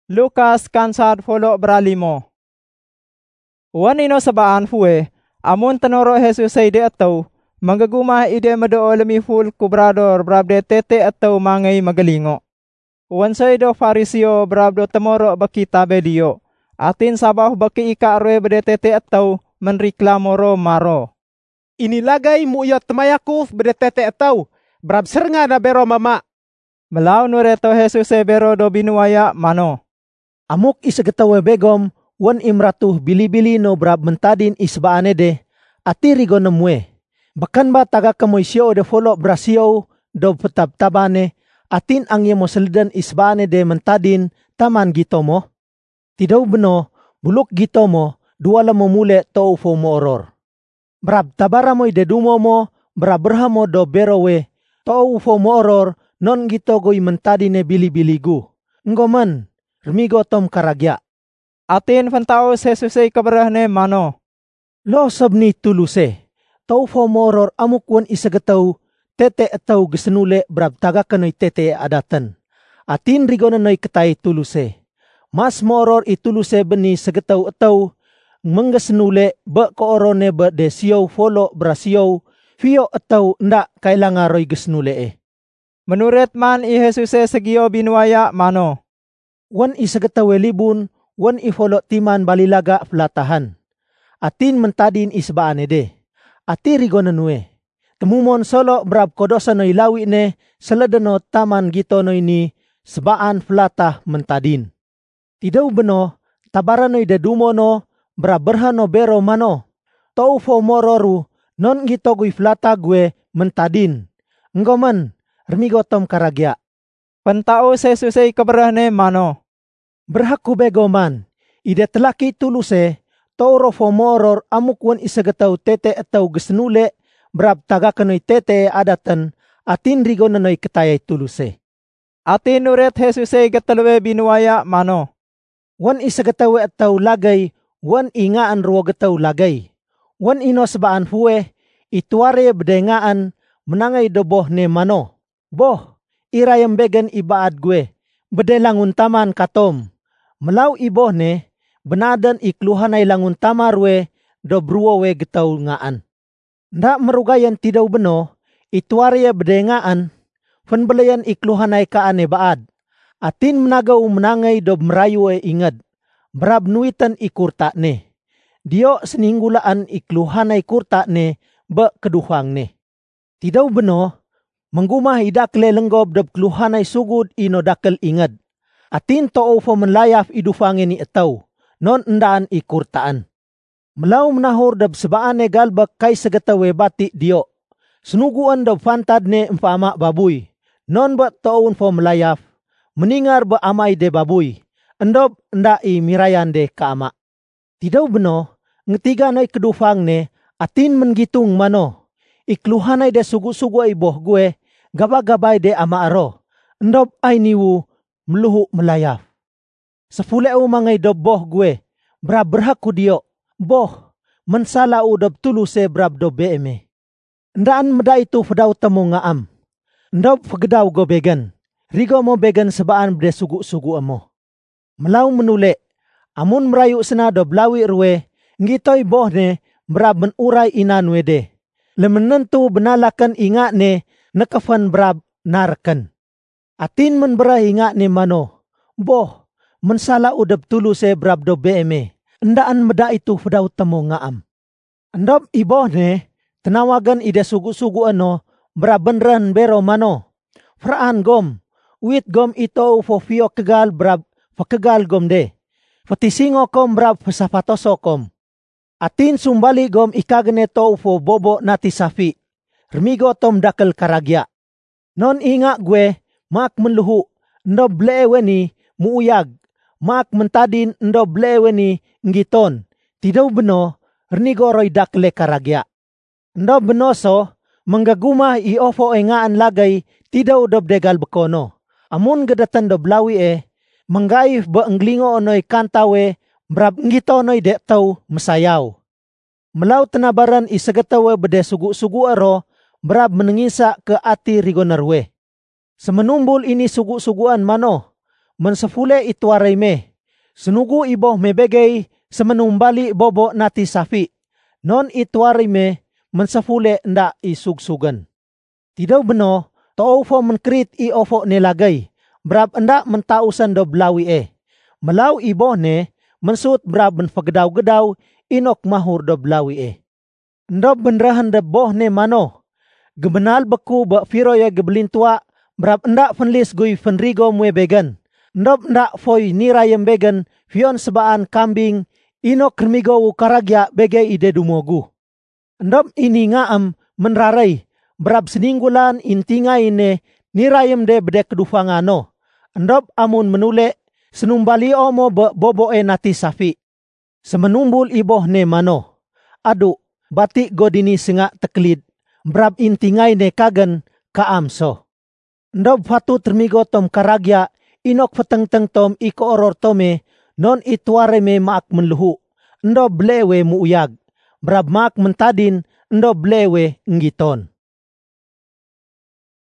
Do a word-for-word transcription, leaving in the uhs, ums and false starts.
Lukas kansad folo beralimo. Wan ino sabaan fue, amun tenoro Jesus ay de ataw, manggagumah ide madoo lemiful kubrador brabde tete ataw mangay magalingo. Wan say do Fariseo brabdo temoro baki tabe dio, atin sabah baki ika arwe bede tete ataw menreklamo ro maro. Inilagay mo iyo temayakuf bede tete ataw, brab sernga na bero mama. Melaw nureto Jesus e bero do binuaya mano. Amuk isagatawe begom, wan imratuh bili-bili no brab mentadin isbaane de, ati rigo nemwe. Bakan ba taga kamoy siyo de folo brasio do petab-tabane, atin ang yemo seldan isbaane de mentadin taman gito mo? Tidaw beno, buluk gito mo, duwala mo mule to ufo mo oror. Brab tabara mo'y dedumo mo, brab berhamo do berowe, to ufo mo oror, non gito go'y mentadine bili-biligu. Ngoman, remigo tom karagya. Atin fantaos Jesus ay kabarahne mano. Lo sabni tuluse, tau fo moror amukwan isagataw, tete ataw gesenule brab taga kanoy tete adatan. Atin rigonan noy katay tuluse. Mas moror ituluse beni sagataw ataw, menggesenule ba koorone ba de siyaw folo brasiyaw, fiyo ataw nda kailangaroy gesenule eh. Menuret man i Jesus e segiyo binuaya mano. Wan isagatawe libun, wan ifolo timan balilaga flatahan. Atin mentadin isbaane de. Ati rigonanwe. Temumon solo brab kodosa noy lawi ne, seladano taman gito noy ni, sebaan flatah mentadin. Tidaw beno, tabaran noy dedumo no, brab berhano bero mano. Tau fo mororu, non gito gui flata gue mentadin. Ngoman, remigo tom karagya. Pantaos Jesus ay kabarahne mano. Berhaku begoman, ide telaki tuluse, toro fo moror amukwan isagataw tete ataw gesenule, brab taga kanoy tete adatan, atin rigo nanoy katayay tuluse. Atin nuret Jesus ay gatalwe binuaya mano. Wan isagataw ataw lagay, wan ingaan ruwa gataw lagay. Wan inos baan fuwe, ituare bedengaan, menangay doboh ne mano. Boh, irayam began ibaad gue, bedelangun taman katom. Melaw iboh ne, benadan ikluhanay langun tamarwe, do bruwawe getaw ngaan. Nda merugayan tidaw beno, ituarya bedengaan, fanbelayan ikluhanay kaane baad. Atin menagaw menangay do merayuwe ingad, brab nuitan ikurta ne. Dio seninggulaan ikluhanay kurta ne, ba keduhang ne. Tidaw beno, menggumah idakle lenggob do keluhanay sugud ino dakel ingad. Atin too fo menlayaf idufangin ni etaw, non endaan ikurtaan. Melaw menahor dab sebaane galbak kay sagatawe bati dio. Senuguan dab fantad ne empama babuy. Non ba toon fo melayaf, meningar ba amay de babuy. Endob enda i mirayan de kaama. Tidaw beno, ngetiga noy kedufang ne, atin menggitung mano. Ikluhanay de sugu-sugu ay boh gue, gabagabay de ama aro. Endob ay niwu, meluhu melayaf. Sefule u mangay dob boh gue, brab berhaku dio, boh, mensala u dob tuluse brab dob beeme. Ndaan meda itu fedaw temu ngaam. Ndob fegedaw go began, rigo mo began sebaan bde sugu-sugu amo. Melaw menule, amun merayu sena dob lawi rwe, ngitoy boh ne, brab menuray inan wede. Lemenentu benalakan inga ne, nekafan brab narkan. Atin menberah inga ni mano, boh, mensala udab tuluse brab do beeme, endaan meda itu fedaw temu ngaam. Endop iboh ne, tenawagan ide sugu-sugu ano, brab benran bero mano. Fraan gom, wit gom ito fo fio kegal brab fakegal gom de. Fatisingo kom brab fasapatoso kom. Atin sumbali gom ikagene to fo bobo nati safi. Remigo tom dakel karagya. Non inga gue, mak menluhu, ndo blewe ni muuyag, mak mentadin ndo blewe ni ngiton, tidaw beno, rnigoroy dakle karagya. Ndo benoso, menggagumah i ofo e ngaan lagay, tidaw dob degal bekono. Amun gedatan dob lawi e, menggaif ba englingo onoy kantawe, brab ngitonoy de taw mesayaw. Melaw tenabaran isagatawe bede sugu-sugu aro, brab menengisa ke ati rigonarwe. Semenumbul ini sugu-suguan mano, mensefule ituaray me. Senugu iboh me begay semenumbali bobo nati safi. Non ituaray me mensefule nda isugsugan. Tidak beno, toofo menkrit i ofo ne lagay. Brab enda mentausan do belawi e. Melau iboh ne mensut brab menfagdaw-gedaw inok mahur do belawi e. Endo benrahan de boh ne mano. Gebenal beku bak firoya gebelintua brab enda fenlis gui fenrigo mue began. Endo enda foi nirayem began fion sebaan kambing inok kermigo wu karagya bege ide dumogu. Endo ini ngaam menrarai brab seninggulan intinga ine nirayem de bedek kedufangano. Endo amun menule senumbali omo bak bobo e nati safi. Semenumbul iboh ne mano. Adu, batik godini sengak teklid. Brab intingai ne kagen kaamso. Ndob fatu termigo tom karagya inok peteng-teng tom iko oror tome non ituare me maak menluhu. Ndob blewe muuyag. Brab maak mentadin ndob blewe ngiton.